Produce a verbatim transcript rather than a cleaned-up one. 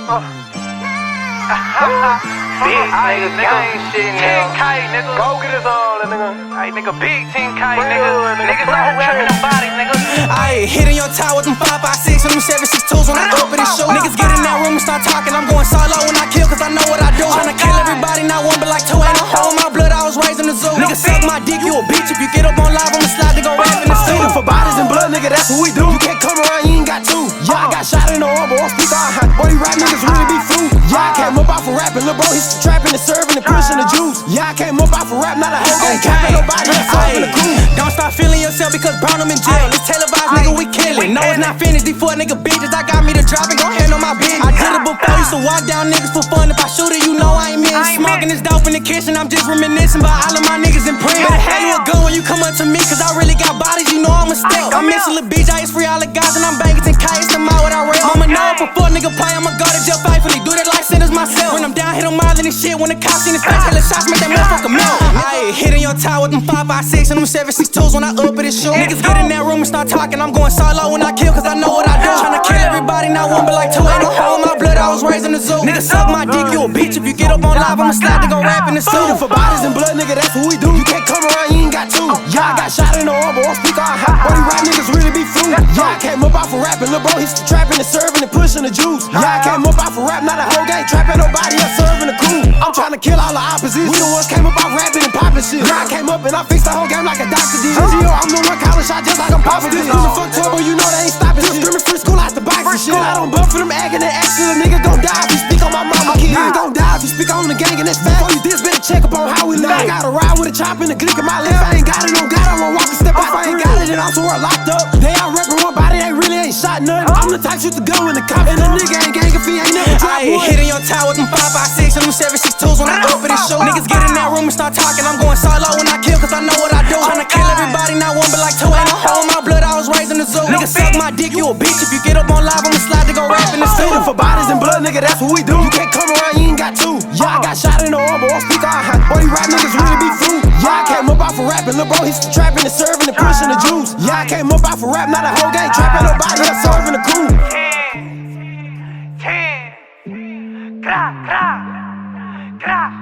Uh. Big nigga, gang shit, nigga. ten K, nigga. Go get his on, nigga. Ay, nigga, big ten K, nigga. Niggas out here rapping them bodies, nigga. Ayy, hitting your tie with them five five six and them seven six twos when I up in the show. Niggas get in that room and start talking. I'm going solo when I kill, cause I know what I do. Tryna kill everybody, not one, but like two. Ain't no hole in my blood, I was raised in the zoo. Niggas suck my dick, you a bitch. If you get up on live, I'ma slide to go rap in the studio. For bodies and blood, nigga, that's what we do. You can't come around, you ain't got two. Yeah, I got shot in the arm, but I speak all hot. Boy, these rap niggas really be flu. Yeah, I came up off of rapping, lil' bro, he's trapping and serving and pushing the juice. Yeah, I came up off of rap, not a hoe gang capping nobody, that's serving the crew. Don't start feeling yourself because Brown them in jail. It's televised, nigga, we killing. No, it's not finished. These four nigga bitches, I got me to drop and gon' handle my business. I did it before, used to walk down niggas for fun. If I shoot it, you know I ain't missing. Smoking this dope in the kitchen, I'm just reminiscing about all of my niggas in prison. Better have you a gun when you come up to me, cause I really got bodies, you know I'm a step. I'm missing Lil B J, it's free all the guys, and I'm banging ten K, it's the mile what I read. Mama know if a fuck nigga play, I'ma go to jail faithfully. Do that like sentence myself. When I'm down, hit on miles and this shit. When the cops seen his face, hella shots, make that motherfucker melt. Ayy, hitting your tie with them five five six and them seven six twos when I up at this show. Niggas get in that room and start talking. I'm going solo when I kill, cause I know what I do. Tryna kill everybody, not one, but like two. Ain't no hole in my blood, I was raised in the zoo. Niggas suck my dick, you a bitch. If you get up on live, I'ma slide to go rap in the studio. For bodies and blood, nigga, that's what we do. You can't come around, you ain't got two. Yeah, I got shot in the arm, but I speak all hot. Boy, these rap niggas really be flu. Yeah, I came up off of rapping, lil' bro, he's trapping and serving and pushing the juice. Yeah, I came up off of rap, not a hoe gang trapping nobody, I'm serving the crew. I'm tryna kill all the opposites. We the ones came up off rapping and popping shit. Yeah, I came up and I fixed the whole game like a doctor did. G O, I'm the one calling shot just like I'm popping this. Who the fuck turbo, you know they ain't stopping shit. Screaming free school out the box and shit. I don't buff for them acting and acting. A nigga gon' die if you speak on my mama kid. Nigga gon' die if you speak on the gang and that's fact. Before you this, better check up on how we live. I gotta ride with a chop and a glick in my lip. If I ain't got it, don't got it, I won't walk a step off. If I ain't got it, then I'm somewhere locked up. They out rapping one body, they really ain't shot nothing. I'm the type shoot the gun when the cop and the nigga ain't gang if he ain't never dropped one. Hitting your tie with them five five six and them seven six twos when I up at this show. Niggas get in that room and start talking. I'm going solo when I kill, cause I know what I do. Tryna kill everybody, not one, but like two. Ain't no hole in my blood, I was raised in the zoo. Niggas suck my dick, you a bitch. If you get up on live, I'ma slide to go rap in the studio. For bodies and blood, nigga, that's what we do. You can't come around, you ain't got two. Yeah, I got shot in the arm, but I speak all hot. Boy, these rap niggas really be flu. Yeah, I came up off of rapping, lil' bro, he's trapping and serving and pushing the juice. Yeah, I came up off of rap, not a hoe gang trapping nobody, that's serving the crew. ten, ten, gra, gra, gra.